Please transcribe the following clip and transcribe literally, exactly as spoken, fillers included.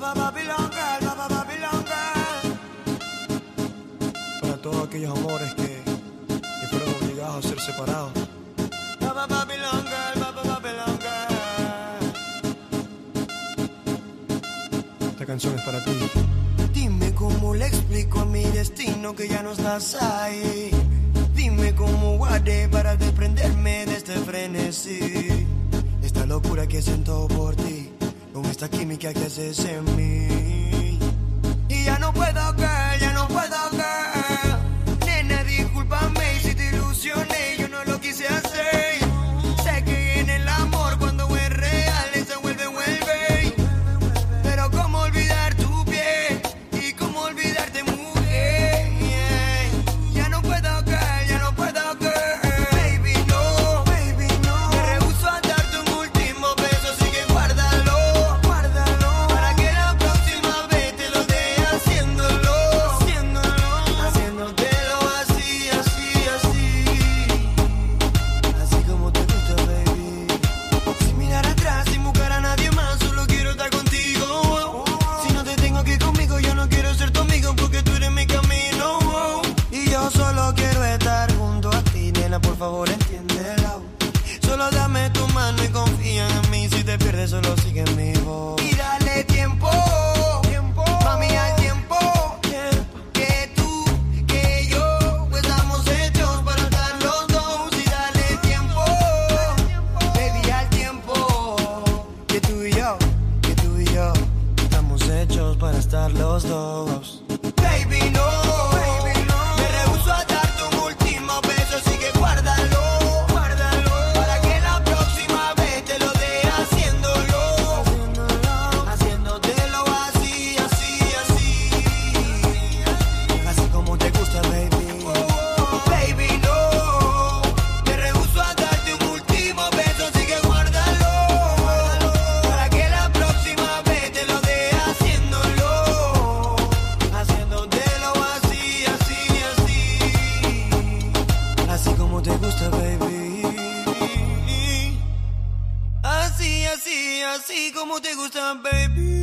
Babylon Girl, Babylon Girl. Para todos aquellos amores que, que fueron obligados a ser separados. Babylon Girl, Babylon Girl. Esta canción es para ti. Dime cómo le explico a mi destino que ya no estás ahí. Dime cómo guardé para desprenderme de este frenesí. Esta locura que siento por ti, con esta química que haces en mí. Y ya no puedo, girl, ya no puedo, girl. Nena, discúlpame si te ilusioné, yo no lo quise hacer. Sé que en el amor cuando es real se vuelve, vuelve. Pero cómo olvidar tu piel y cómo olvidarte, mujer. Ya no puedo, girl, ya no puedo, girl. Baby, no, baby, no. Me rehúso a darte un último beso, así que guárdalo, guárdalo. Para que la próxima vez te lo dé haciéndolo, haciéndolo, haciéndotelo así, así, así. Así como te gusta, baby. Sin mirar atrás, sin buscar a nadie más, solo quiero estar contigo. Si no te tengo aquí conmigo, yo no quiero ser tu amigo porque tú eres mi camino. Y yo solo quiero estar junto a ti, nena, por favor entiéndelo. Solo dame tu mano y confía en mí. Si te pierdes, solo sigue mi voz. Y dale tiempo, tiempo, mami, al tiempo. Que tú, que yo, pues estamos hechos para estar los dos. Y dale tiempo, baby, al tiempo. Que tú y yo, que tú y yo, estamos hechos para estar los dos. Baby, no, baby, no. Me rehúso a darte un último beso, así que guárdalo, guárdalo. Para que la próxima vez te lo dé haciéndolo, haciéndolo, haciéndotelo así, así, así. Así como te gusta, baby. Baby, no. Me rehúso a darte un último beso, así que guárdalo, guárdalo. Para que la próxima vez te lo dé haciéndolo, haciéndotelo así, así, así. Así como te gusta, baby. Así, así, así como te gusta, baby.